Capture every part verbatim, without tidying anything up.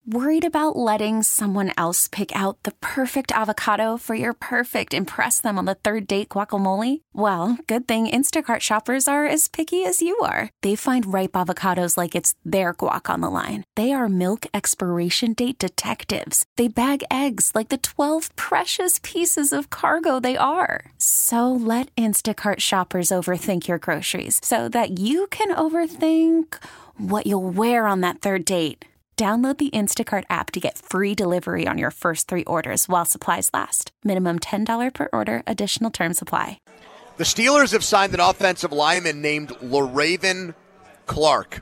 Worried about letting someone else pick out the perfect avocado for your perfect impress them on the third date guacamole? Well, good thing Instacart shoppers are as picky as you are. They find ripe avocados like it's their guac on the line. They are milk expiration date detectives. They bag eggs like the twelve precious pieces of cargo they are. So let Instacart shoppers overthink your groceries so that you can overthink what you'll wear on that third date. Download the Instacart app to get free delivery on your first three orders while supplies last. Minimum ten dollars per order. Additional terms apply. The Steelers have signed an offensive lineman named LaRaven Clark.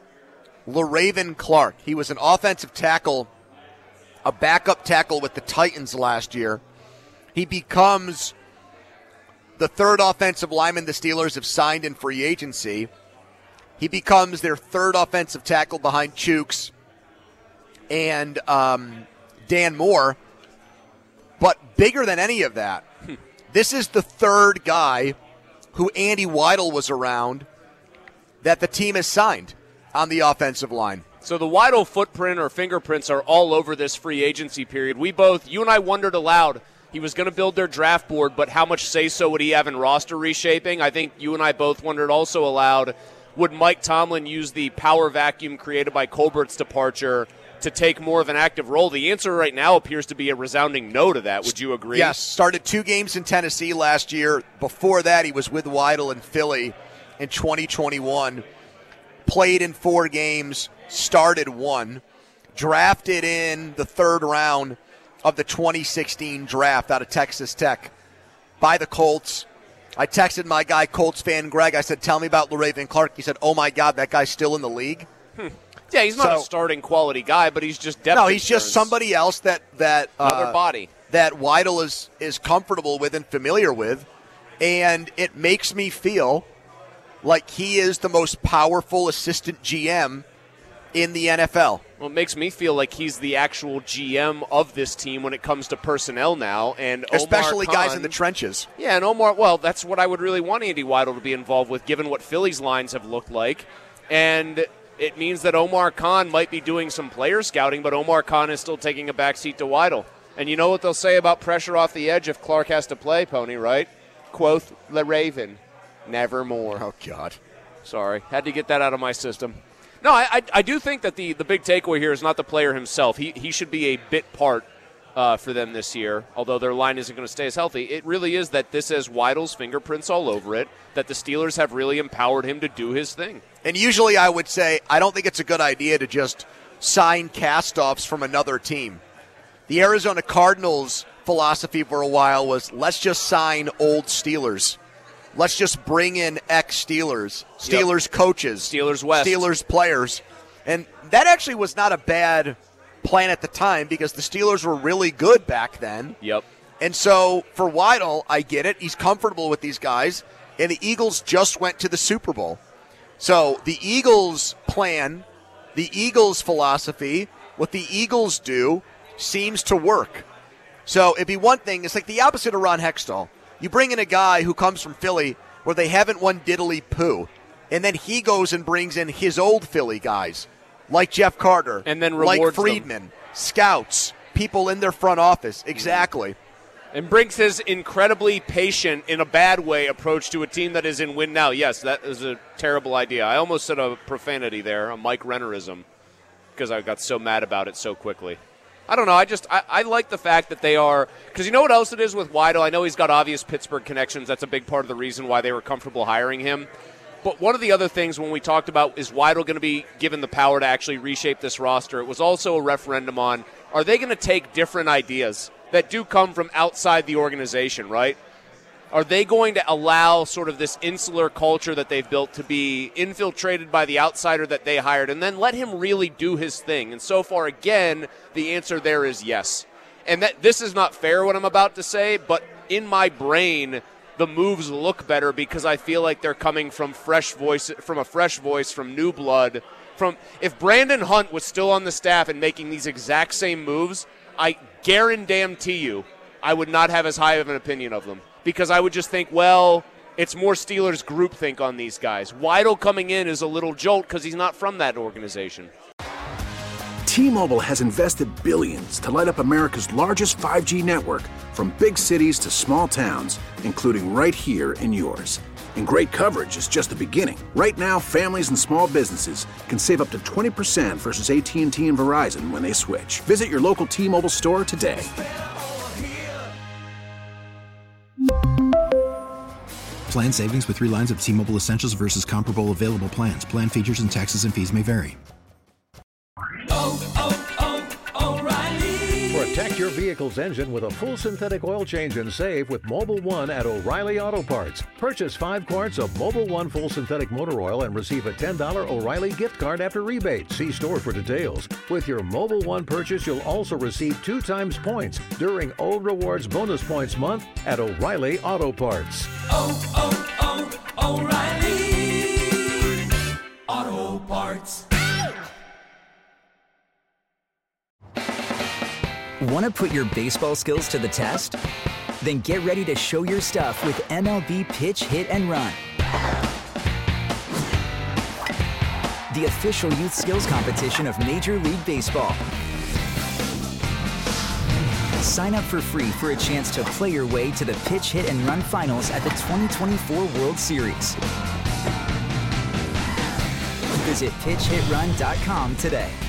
LaRaven Clark. He was an offensive tackle, a backup tackle with the Titans last year. He becomes the third offensive lineman the Steelers have signed in free agency. He becomes their third offensive tackle behind Chooks and um, Dan Moore. But bigger than any of that, this is the third guy who Andy Weidl was around that the team has signed on the offensive line. So the Weidl footprint or fingerprints are all over this free agency period. We both, you and I wondered aloud, he was going to build their draft board, but how much say-so would he have in roster reshaping? I think you and I both wondered also aloud, would Mike Tomlin use the power vacuum created by Colbert's departure to take more of an active role? The answer right now appears to be a resounding no to that. Would you agree? Yes. Started two games in Tennessee last year. Before that, he was with Weidl in Philly in twenty twenty-one. Played in four games, started one. Drafted in the third round of the twenty sixteen draft out of Texas Tech by the Colts. I texted my guy, Colts fan Greg. I said, tell me about LaRaven Clark. He said, oh, my God, that guy's still in the league. Hmm. Yeah, he's not so, a starting quality guy, but he's just depth. No, he's concerns. just somebody else that that another uh, body that Weidl is is comfortable with and familiar with, and it makes me feel like he is the most powerful assistant G M in the N F L. Well, it makes me feel like he's the actual G M of this team when it comes to personnel now, and especially Omar Khan, guys in the trenches. Yeah, and Omar. Well, that's what I would really want Andy Weidl to be involved with, given what Philly's lines have looked like, and it means that Omar Khan might be doing some player scouting, but Omar Khan is still taking a backseat to Weidl. And you know what they'll say about pressure off the edge if Clark has to play, Pony, right? Quoth LaRaven, never more. Oh, God. Sorry. Had to get that out of my system. No, I, I, I do think that the, the big takeaway here is not the player himself. He, he should be a bit part uh, for them this year, although their line isn't going to stay as healthy. It really is that this has Weidl's fingerprints all over it, that the Steelers have really empowered him to do his thing. And usually I would say I don't think it's a good idea to just sign cast-offs from another team. The Arizona Cardinals' philosophy for a while was let's just sign old Steelers. Let's just bring in ex-Steelers, Steelers yep. coaches, Steelers West, Steelers players. And that actually was not a bad plan at the time because the Steelers were really good back then. Yep. And so for Weidl, I get it. He's comfortable with these guys. And the Eagles just went to the Super Bowl. So the Eagles' plan, the Eagles' philosophy, what the Eagles do seems to work. So it'd be one thing. It's like the opposite of Ron Hextall. You bring in a guy who comes from Philly where they haven't won diddly poo, and then he goes and brings in his old Philly guys like Jeff Carter, and then like Friedman, them. scouts, people in their front office. Exactly. And brings his incredibly patient, in a bad way, approach to a team that is in win now. Yes, that is a terrible idea. I almost said a profanity there, a Mike Rennerism, because I got so mad about it so quickly. I don't know. I just I, I like the fact that they are – because you know what else it is with Weidl? I know he's got obvious Pittsburgh connections. That's a big part of the reason why they were comfortable hiring him. But one of the other things when we talked about is Weidl going to be given the power to actually reshape this roster, it was also a referendum on are they going to take different ideas that do come from outside the organization, right? Are they going to allow sort of this insular culture that they've built to be infiltrated by the outsider that they hired and then let him really do his thing? And so far, again, the answer there is yes. And that this is not fair what I'm about to say, but in my brain, the moves look better because I feel like they're coming from fresh voice, from a fresh voice, from new blood. From if Brandon Hunt was still on the staff and making these exact same moves, I guarantee you I would not have as high of an opinion of them. Because I would just think, well, it's more Steelers groupthink on these guys. Weidl coming in is a little jolt because he's not from that organization. T-Mobile has invested billions to light up America's largest five G network, from big cities to small towns, including right here in yours. And great coverage is just the beginning. Right now, families and small businesses can save up to twenty percent versus A T and T and Verizon when they switch. Visit your local T-Mobile store today. Plan savings with three lines of T-Mobile Essentials versus comparable available plans. Plan features and taxes and fees may vary. Oh, oh, oh, O'Reilly. Protect your vehicle's engine with a full synthetic oil change and save with Mobil one at O'Reilly Auto Parts. Purchase five quarts of Mobil one full synthetic motor oil and receive a ten dollars O'Reilly gift card after rebate. See store for details. With your Mobil one purchase, you'll also receive two times points during O Rewards Bonus Points Month at O'Reilly Auto Parts. Oh, oh, oh, O'Reilly Auto Parts. Want to put your baseball skills to the test? Then get ready to show your stuff with M L B Pitch, Hit, and Run. The official youth skills competition of Major League Baseball. Sign up for free for a chance to play your way to the Pitch, Hit, and Run finals at the twenty twenty-four World Series. Visit pitch hit run dot com today.